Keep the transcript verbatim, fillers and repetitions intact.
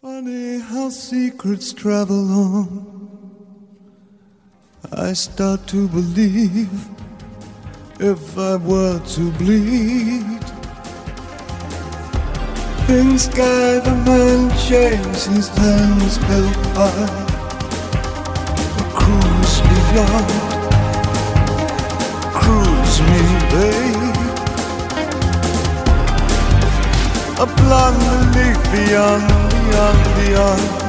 Funny how secrets travel on. I start to believe if I were to bleed, in sky the man shaves his hands held high. A cruise beyond, cruise me, babe. A blonde leaf beyond, beyond, beyond.